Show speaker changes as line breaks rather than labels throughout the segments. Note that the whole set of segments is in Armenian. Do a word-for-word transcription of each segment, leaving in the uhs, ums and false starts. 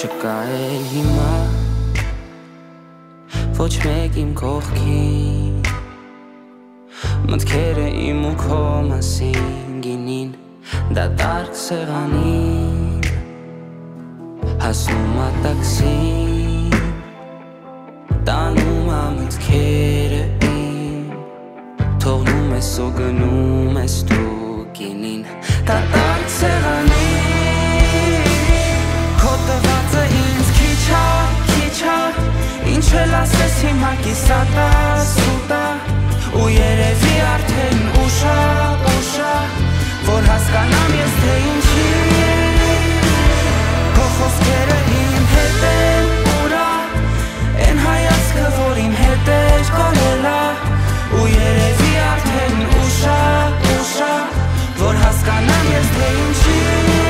չկա էլ հիմա ոչ մեկ իմ կողքին մտքերը իմ ու քո մասին գինին դատարկ սեղանին հասնում ա տաքսին տանում ա մտքերը իմ թողնում ես ու գնում ես դու գինին դատարկ սեղանին քո տղածը ինձ քիչ ա քիչ ա ինչ էլ ասես հիմա կիսատա սուտա ու երևի արդեն ուշ ա ուշ ա որ հասկանամ ես թե ինչի քո խոսքերը իմ հետ են ուրա են հայացքը որ իմ հետ էր կորել ա ու երևի արդեն ուշ ա ուշ ա որ հասկանամ ես թե ինչի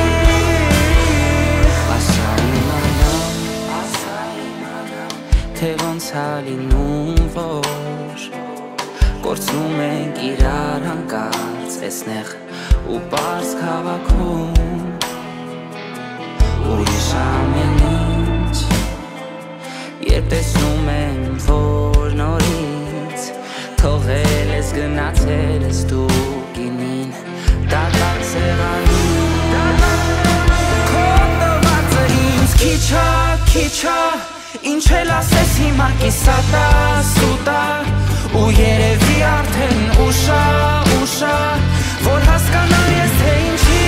ասա իմանամ ասա իմանամ թե ոնց ա լինում որ կորցնում ենք իրար հանկարծ էսնեղ ու պարզ քաղաքում ուրիշ ամեն ինչ երբ տեսնում եմ որ նորից թողել ես գնացել ես դու գինին դատարկ սեղանին քո տղածը ինձ քիչ ա քիչ ա ինչ էլ ասես հիմա կիսատա սուտա ու երևի արդեն ուշ ա ուշ ա որ հասկանամ ես թե ինչի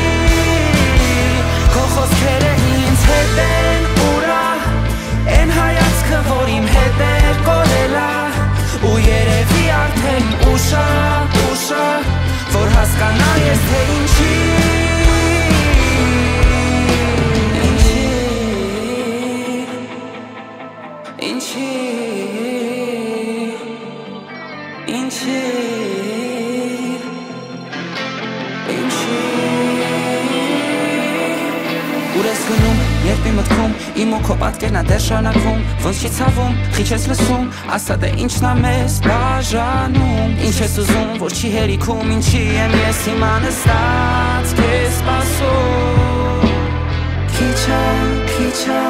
քո խոսքերը ինձ հետ են ուրա են հայացքը որ իմ հետ էր կորել ա ու երևի արդեն ուշ ա ուշ ա որ հասկանամ ես թե ինչի ինչի ինչի ինչի ուր ես գնում երբ իմ մտքում իմ ու քո պատկերն ա դեռ շարունակվում ոնց չի ցավում քիչ ես լսում ասա դե ինչն ա մեզ բաժանում ինչ ես ուզում որ չի հերիքում ինչի եմ ես հիմա նստած քեզ սպասում քիչ ա քիչ ա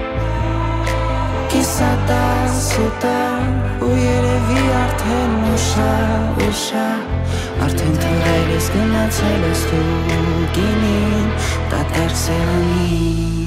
կիսատա սուտա ու երևի արդեն ուշ ա ուշ ա արդեն թողել ես գնացել ես դու գինին դատարկ սեղանին